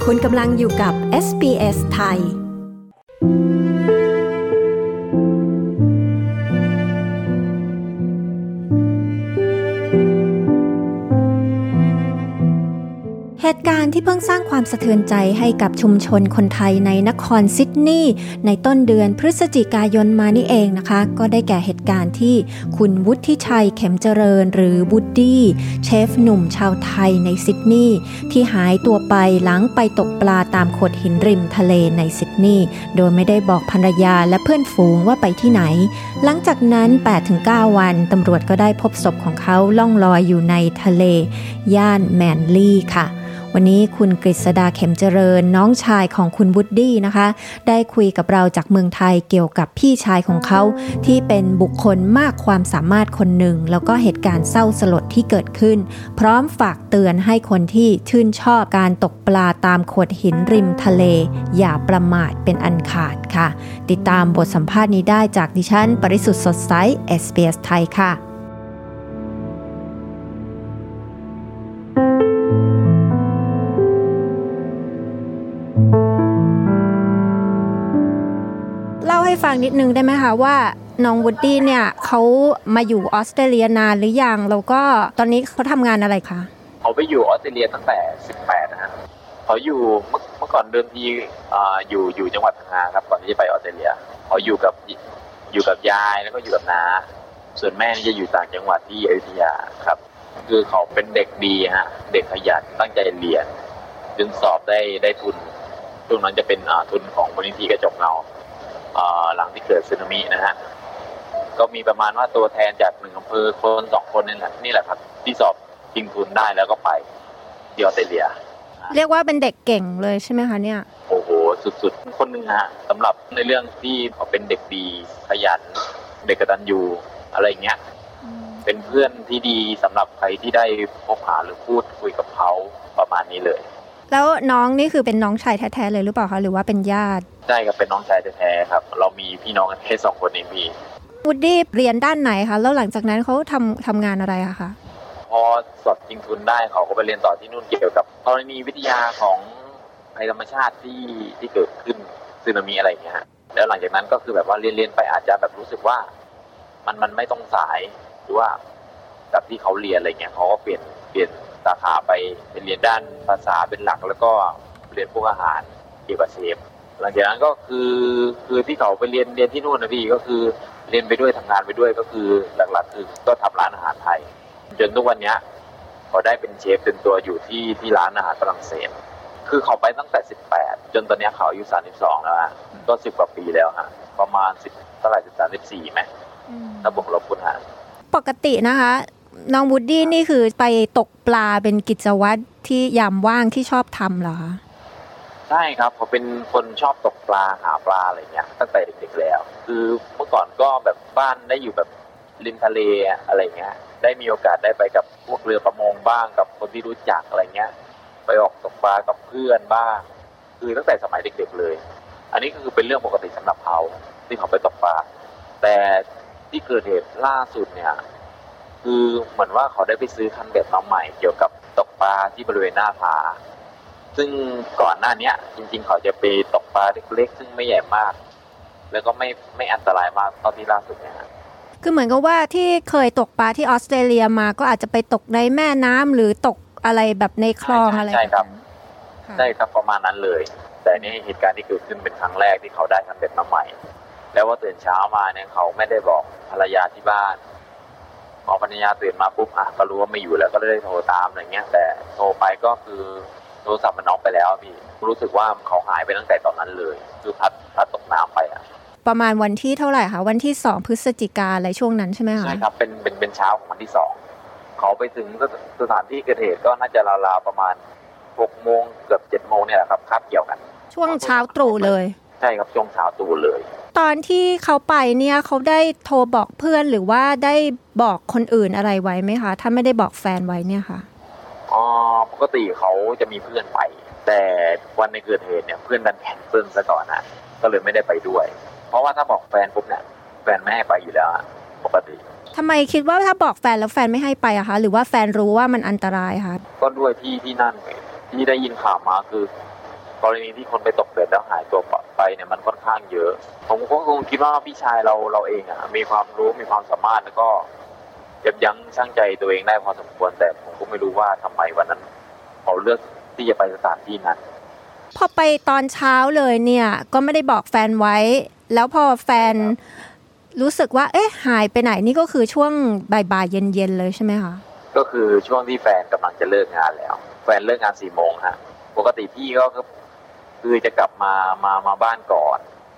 คุณกำลังอยู่กับ SBS ไทยเหตุการณ์ที่เพิ่งสร้างความสะเทือนใจให้กับชุมชนคนไทยในนครซิดนีย์ในต้นเดือนพฤศจิกายนมานี่เองนะคะก็ได้แก่เหตุการณ์ที่คุณวุฒิชัยเข็มเจริญหรือวูดดี้เชฟหนุ่มชาวไทยในซิดนีย์ที่หายตัวไปหลังไปตกปลาตามโขดหินริมทะเลในซิดนีย์โดยไม่ได้บอกภรรยาและเพื่อนฝูงว่าไปที่ไหนหลังจากนั้น 8-9 วันตำรวจก็ได้พบศพของเขาล่องลอยอยู่ในทะเลย่านแมนลี่ค่ะวันนี้คุณกฤษดาเข็มเจริญน้องชายของคุณวูดดี้นะคะได้คุยกับเราจากเมืองไทยเกี่ยวกับพี่ชายของเขาที่เป็นบุคคลมากความสามารถคนหนึ่งแล้วก็เหตุการณ์เศร้าสลดที่เกิดขึ้นพร้อมฝากเตือนให้คนที่ชื่นชอบการตกปลาตามโขดหินริมทะเลอย่าประมาทเป็นอันขาดค่ะติดตามบทสัมภาษณ์นี้ได้จากดิฉันปริสุทธิ์สดใส SBS ไทยค่ะเล่าให้ฟังนิดนึงได้ไหมคะว่าน้องวูดดี้เนี่ยเขามาอยู่ออสเตรเลียนานหรือยังแล้วก็ตอนนี้เขาทำงานอะไรคะเขาไปอยู่ออสเตรเลียตั้งแต่18นะฮะเขาอยู่เมื่อก่อนเดิมทีอยู่จังหวัดพังงาครับก่อนที่จะไปออสเตรเลียเขาอยู่กับยายแล้วก็อยู่กับน้าส่วนแม่นี่จะอยู่ต่างจังหวัดที่อยุธยาครับคือเขาเป็นเด็กดีฮะเด็กขยันตั้งใจเรียนจนสอบได้ทุนช่วงนั้นจะเป็นทุนของมูลนิธิกระจกเงาหลังที่เกิดสึนามินะฮะก็มีประมาณว่าตัวแทนจาก1อำเภอคน2คนนี่แหละครับที่สอบชิงทุนได้แล้วก็ไปที่ออสเตรเลียเรียกว่าเป็นเด็กเก่งเลยใช่ไหมคะเนี่ยโอ้โหสุดๆคนนึงฮะสำหรับในเรื่องที่เขาเป็นเด็กดีขยันเด็กกตัญญูอะไรอย่างเงี้ยเป็นเพื่อนที่ดีสำหรับใครที่ได้พบหาหรือพูดคุยกับเขาประมาณนี้เลยแล้วน้องนี่คือเป็นน้องชายแท้ๆเลยหรือเปล่าคะหรือว่าเป็นญาติใช่ครับเป็นน้องชายแท้ๆครับเรามีพี่น้องกันแค่2คนเองพี่วูดดี้เรียนด้านไหนคะแล้วหลังจากนั้นเขาทำงานอะไรอะคะพอสอบชิงทุนได้เขาก็ไปเรียนต่อที่นู่นเกี่ยวกับธรณีวิทยาของภัยธรรมชาติที่เกิดขึ้นสึนามิอะไรอย่างเงี้ยแล้วหลังจากนั้นก็คือแบบว่าเรียนไปอาจจะแบบรู้สึกว่ามันไม่ต้องสายหรือว่าแบบที่เขาเรียนอะไรเงี้ยเขาก็เปลี่ยนสาขาไปเรียนด้านภาษาเป็นหลักแล้วก็เรียนพวกอาหารเกี่ยวกับเชฟหลังจากนั้นก็คือที่เขาไปเรียนที่นู่นนะพี่ก็คือเรียนไปด้วยทำงานไปด้วยก็คือหลักๆคือก็ทำร้านอาหารไทยจนทุกวันนี้เขาได้เป็นเชฟเป็นตัวอยู่ที่ร้านอาหารฝรั่งเศสคือเขาไปตั้งแต่18จนตอนนี้เขาอายุ32แล้วฮะก็10กว่าปีแล้วฮะประมาณ10เท่าไหร่14มั้ยถ้าบวกลบคูณหารปกตินะคะน้องวูดดี้นี่คือไปตกปลาเป็นกิจวัตรที่ยามว่างที่ชอบทำเหรอคะใช่ครับเขาเป็นคนชอบตกปลาหาปลาอะไรเงี้ยตั้งแต่เด็กๆแล้วคือเมื่อก่อนก็แบบบ้านได้อยู่แบบริมทะเลอะไรเงี้ยได้มีโอกาสได้ไปกับพวกเรือประมงบ้างกับคนที่รู้จักอะไรเงี้ยไปออกตกปลากับเพื่อนบ้างคือตั้งแต่สมัยเด็กๆเลยอันนี้คือเป็นเรื่องปกติสำหรับเขาที่เขาไปตกปลาแต่ที่เกิดเหตุล่าสุดเนี่ยคือเหมือนว่าเขาได้ไปซื้อคันเบ็ดมาใหม่เกี่ยวกับตกปลาที่บริเวณหน้าผาซึ่งก่อนหน้านี้จริงๆเขาจะไปตกปลาเล็กๆซึ่งไม่ใหญ่มากแล้วก็ไม่อันตรายมากตอนที่ล่าสุดเนี่ยคือเหมือนกับว่าที่เคยตกปลาที่ออสเตรเลียมาก็อาจจะไปตกในแม่น้ำหรือตกอะไรแบบในคลองอะไรใช่ครับใช่ครับประมาณนั้นเลยแต่นี่เหตุการณ์ที่เกิดขึ้นเป็นครั้งแรกที่เขาได้คันเบ็ดมาใหม่แล้วว่าตื่นเช้ามาเนี่ยเขาไม่ได้บอกภรรยาที่บ้านพอภรรยาตื่นมาปุ๊บก็รู้ว่าไม่อยู่แล้วก็เลยโทรตามอะไรเงี้ยแต่โทรไปก็คือโทรศัพท์มันน็อกไปแล้วพี่รู้สึกว่าเขาหายไปตั้งแต่ตอนนั้นเลยคือพัดตกน้ำไปประมาณวันที่เท่าไหร่คะวันที่2พฤศจิกายนอะไรช่วงนั้นใช่ไหมคะใช่ครับเป็นเช้าของวันที่2เขาไปถึงสถานที่เกิดเหตุก็น่าจะราวๆประมาณ 6 โมงเกือบ 7 โมงเนี่ยแหละครับคาบเกี่ยวกันช่วงเช้าตรู่เลยใช่ครับช่วงเช้าตรู่เลยตอนที่เขาไปเนี่ยเขาได้โทรบอกเพื่อนหรือว่าได้บอกคนอื่นอะไรไว้ไหมคะถ้าไม่ได้บอกแฟนไว้เนี่ยค่ะปกติเขาจะมีเพื่อนไปแต่วันในเกิดเหตุเนี่ยเพื่อนดันแคนเซิลซะก่อนนะก็เลยไม่ได้ไปด้วยเพราะว่าถ้าบอกแฟนปุ๊บเนี่ยแฟนไม่ให้ไปอยู่แล้วปกติทำไมคิดว่าถ้าบอกแฟนแล้วแฟนไม่ให้ไปอะคะหรือว่าแฟนรู้ว่ามันอันตรายคะก็ด้วยที่นั่นที่ได้ยินข่าวมาคือกรณีที่คนไปตกเบ็ดแล้วหายตัวไปเนี่ยมันค่อนข้างเยอะผมก็คงคิดว่าพี่ชายเราเองมีความรู้มีความสามารถแล้วก็ยับยั้งชั่งใจตัวเองได้พอสมควรแต่ผมก็ไม่รู้ว่าทำไมวันนั้นเขาเลือกที่จะไปสถานที่นั้นพอไปตอนเช้าเลยเนี่ยก็ไม่ได้บอกแฟนไว้แล้วพอแฟนรู้สึกว่าหายไปไหนนี่ก็คือช่วงบ่ายๆเย็นๆเลยใช่ไหมคะก็คือช่วงที่แฟนกำลังจะเลิกงานแล้วแฟนเลิกงาน 4 โมงฮะปกติพี่ก็คือจะกลับมาบ้านก่อน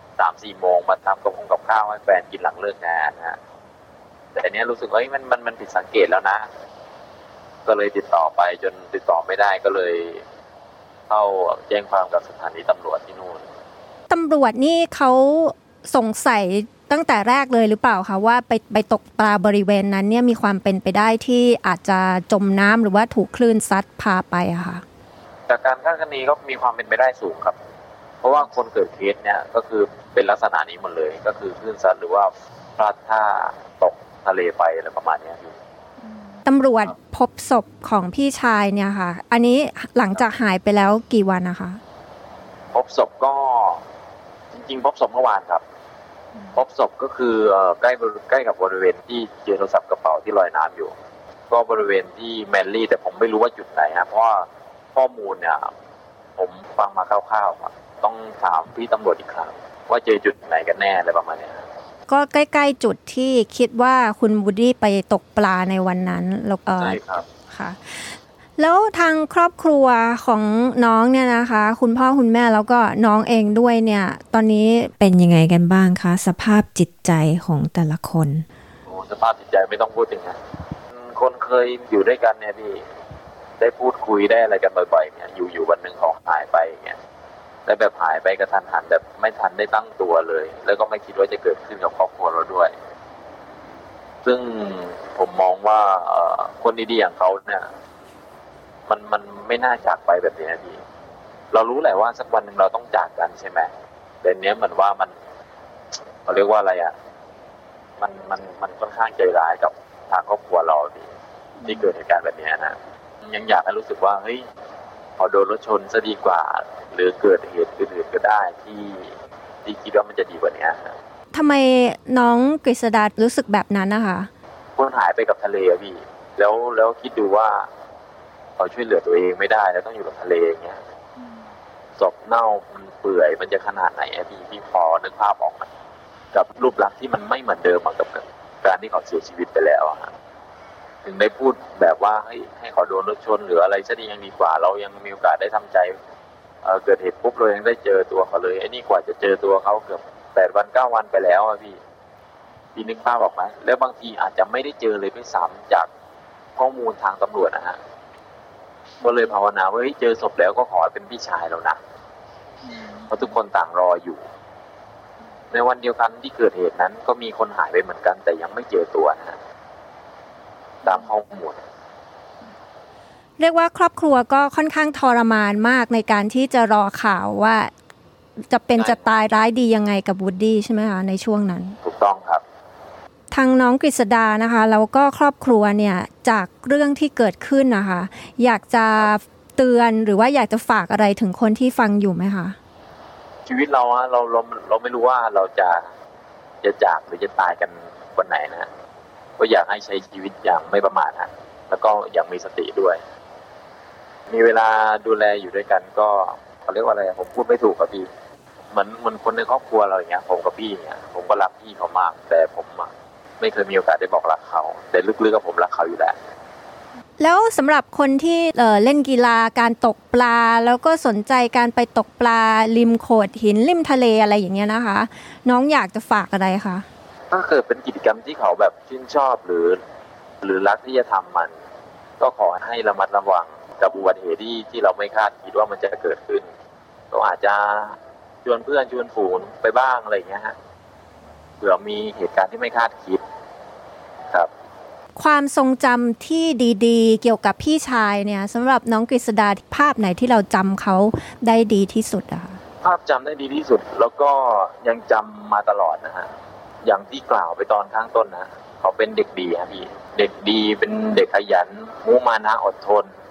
3-4 โมงมาทำกับข้าวให้แฟนกินหลังเลิกงานฮะแต่อันนี้รู้สึกว่ามันผิดสังเกตแล้วนะก็เลยติดต่อไปจนติดต่อไม่ได้ก็เลยเข้าแจ้งความกับสถานีตำรวจที่นู่นตำรวจนี่เขาสงสัยตั้งแต่แรกเลยหรือเปล่าคะว่าไปตกปลาบริเวณนั้นเนี่ยมีความเป็นไปได้ที่อาจจะจมน้ำหรือว่าถูกคลื่นซัดพาไปอะค่ะจากการคาดคะเนก็มีความเป็นไปได้สูงครับเพราะว่าคนเกิดเคสเนี่ยก็คือเป็นลักษณะนี้หมดเลยก็คือคลื่นซัดหรือว่าพลาดท่าตกทะเลไปอะไรประมาณนี้อยู่ตำรวจพบศพของพี่ชายเนี่ยค่ะอันนี้หลังจากหายไปแล้วกี่วันนะคะพบศพก็จริงๆพบศพเมื่อวานครับพบศพก็คือใกล้กับบริเวณที่เจอโทรศัพท์กระเป๋าที่ลอยน้ำอยู่ก็บริเวณที่แมนลี่แต่ผมไม่รู้ว่าจุดไหนฮะเพราะว่าข้อมูลเนี่ยผมฟังมาคร่าวๆต้องถามพี่ตำรวจอีกครั้งว่าเจอจุดไหนกันแน่อะไรประมาณนี้ก็ใกล้ๆจุดที่คิดว่าคุณวูดดี้ไปตกปลาในวันนั้นแล้วใช่ครับค่ะแล้วทางครอบครัวของน้องเนี่ยนะคะคุณพ่อคุณแม่แล้วก็น้องเองด้วยเนี่ยตอนนี้เป็นยังไงกันบ้างคะสภาพจิตใจของแต่ละคนสภาพจิตใจไม่ต้องพูดถึงนะคนเคยอยู่ด้วยกันเนี่ยพี่ได้พูดคุยได้อะไรกันบ่อยๆเนี่ยอยู่วันหนึ่งเขาหายไปเนี่ยได้แบบหายไปกระทันหันแบบไม่ทันได้ตั้งตัวเลยแล้วก็ไม่คิดว่าจะเกิดขึ้นกับครอบครัวเราด้วยซึ่งผมมองว่าคนดีๆอย่างเขาเนี่ยมันไม่น่าจากไปแบบนี้พี่เรารู้แหละว่าสักวันหนึ่งเราต้องจากกันใช่ไหมแต่เนี้ยเหมือนว่ามันเขาเรียกว่าอะไรมันค่อนข้างใจร้ายกับทางครอบครัวเราที่เกิดเหตุการณ์แบบนี้นะยังอยากให้รู้สึกว่าเฮ้ยพอโดนรถชนซะดีกว่าหรือเกิดเหตุอื่นๆก็ได้ที่คิดว่ามันจะดีกว่านี้ทำไมน้องกฤษดารู้สึกแบบนั้นนะคะคนหายไปกับทะเลพี่แล้วคิดดูว่าเขาช่วยเหลือตัวเองไม่ได้แล้วต้องอยู่กับทะเลอย่างเงี้ยศพเน่ามันเปื่อยมันจะขนาดไหนพี่พอนึกภาพออกไหมกับรูปลักษณ์ที่มันไม่เหมือนเดิมกับการที่เขาเสียชีวิตไปแล้วถึงได้พูดแบบว่าให้เขาโดนรถชนหรืออะไรซะดียังดีกว่าเรายังมีโอกาสได้ทำใจเกิดเหตุปุ๊บเรายังได้เจอตัวเขาเลยไอ้นี่กว่าจะเจอตัวเขาเกือบ8 วัน 9 วันไปแล้วพี่นึกภาพออกไหมแล้วบางทีอาจจะไม่ได้เจอเลยด้วยซ้ำจากข้อมูลทางตำรวจนะฮะก็เลยภาวนาว่าเจอศพแล้วก็ขอเป็นพี่ชายเรานะเพราะทุกคนต่างรออยู่ในวันเดียวกันที่เกิดเหตุนั้นก็มีคนหายไปเหมือนกันแต่ยังไม่เจอตัวนะตามข้อมูลเรียกว่าครอบครัวก็ค่อนข้างทรมานมากในการที่จะรอข่าวว่าจะเป็นจะตายร้ายดียังไงกับวูดดี้ใช่ไหมคะในช่วงนั้นถูกต้องครับทางน้องกฤษดานะคะแล้วก็ครอบครัวเนี่ยจากเรื่องที่เกิดขึ้นนะคะอยากจะเตือนหรือว่าอยากจะฝากอะไรถึงคนที่ฟังอยู่ไหมคะชีวิตเราไม่รู้ว่าเราจะจากหรือจะตายกันวันไหนนะก็อยากให้ใช้ชีวิตอย่างไม่ประมาทนะแล้วก็อย่างมีสติด้วยมีเวลาดูแลอยู่ด้วยกันก็เขาเรียกว่าอะไรผมพูดไม่ถูกครับพี่เหมือนคนในครอบครัวเราอย่างเงี้ยผมกับพี่เนี่ยผมก็รักพี่เขามากแต่ผมไม่เคยมีโอกาสได้บอกรักเขาแต่ลึกๆกับผมรักเขาอยู่แล้วสำหรับคนที่เล่นกีฬาการตกปลาแล้วก็สนใจการไปตกปลาริมโขดหินริมทะเลอะไรอย่างเงี้ยนะคะน้องอยากจะฝากอะไรคะถ้าเกิดเป็นกิจกรรมที่เขาแบบชื่นชอบหรือรักที่จะทำมันก็ขอให้ระมัดระวังกับอุบัติเหตุที่เราไม่คาดคิดว่ามันจะเกิดขึ้นก็อาจจะชวนเพื่อนชวนฝูงไปบ้างอะไรอย่างเงี้ยฮะเผื่อมีเหตุการณ์ที่ไม่คาดคิดครับความทรงจำที่ดีๆเกี่ยวกับพี่ชายเนี่ยสำหรับน้องกฤษดาภาพไหนที่เราจำเขาได้ดีที่สุดอะคะภาพจำได้ดีที่สุดแล้วก็ยังจำมาตลอดนะฮะอย่างที่กล่าวไปตอนข้างต้นนะเขาเป็นเด็กดีครับพี่เด็กดีเป็นเด็กขยันมุมานะอดทน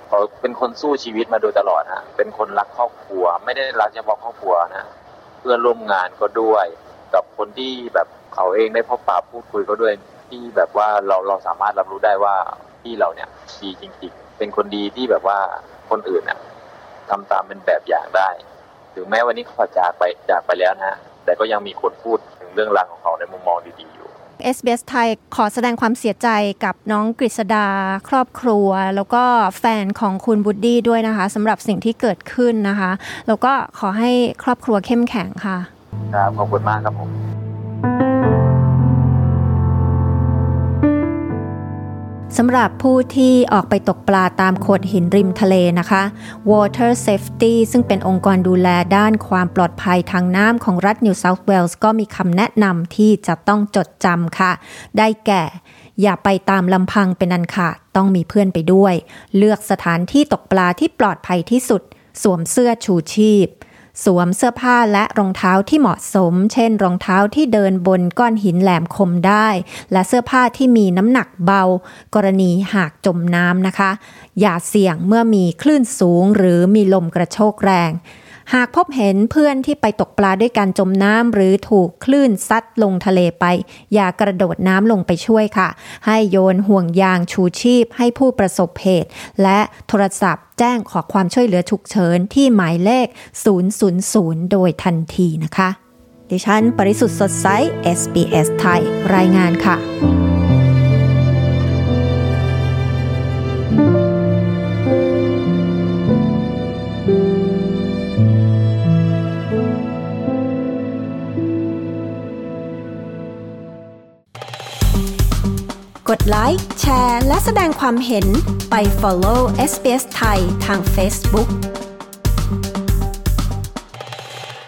เขาเป็นคนสู้ชีวิตมาโดยตลอดฮะเป็นคนรักครอบครัวไม่ได้รักเฉพาะครอบครัวนะเพื่อนร่วมงานก็ด้วยกับคนที่แบบเขาเองได้พบปะพูดคุยก็ด้วยที่แบบว่าเราสามารถรับรู้ได้ว่าพี่เราเนี่ยดีจริงๆเป็นคนดีที่แบบว่าคนอื่นเนี่ยทำตามเป็นแบบอย่างได้ถึงแม้วันนี้เขาจากไปแล้วนะแต่ก็ยังมีคนพูดถึงเรื่องราวของเขาในมุมมองดีๆอยู่ SBS ไทยขอแสดงความเสียใจกับน้องกฤษดาครอบครัวแล้วก็แฟนของคุณบูดดี้ด้วยนะคะสำหรับสิ่งที่เกิดขึ้นนะคะแล้วก็ขอให้ครอบครัวเข้มแข็งค่ะครับขอบคุณมากครับผมสำหรับผู้ที่ออกไปตกปลาตามโขดหินริมทะเลนะคะ Water Safety ซึ่งเป็นองค์กรดูแลด้านความปลอดภัยทางน้ำของรัฐ New South Wales ก็มีคำแนะนำที่จะต้องจดจำค่ะได้แก่อย่าไปตามลำพังเป็นอันขาดต้องมีเพื่อนไปด้วยเลือกสถานที่ตกปลาที่ปลอดภัยที่สุดสวมเสื้อชูชีพสวมเสื้อผ้าและรองเท้าที่เหมาะสมเช่นรองเท้าที่เดินบนก้อนหินแหลมคมได้และเสื้อผ้าที่มีน้ำหนักเบากรณีหากจมน้ำนะคะอย่าเสี่ยงเมื่อมีคลื่นสูงหรือมีลมกระโชกแรงหากพบเห็นเพื่อนที่ไปตกปลาด้วยการจมน้ำหรือถูกคลื่นซัดลงทะเลไปอย่ากระโดดน้ำลงไปช่วยค่ะให้โยนห่วงยางชูชีพให้ผู้ประสบเหตุและโทรศัพท์แจ้งขอความช่วยเหลือฉุกเฉินที่หมายเลข000โดยทันทีนะคะดิฉันปริสุทธิ์สดใส SBS ไทยรายงานค่ะกดไลค์แชร์และแสดงความเห็นไป follow SBS ไทยทาง Facebook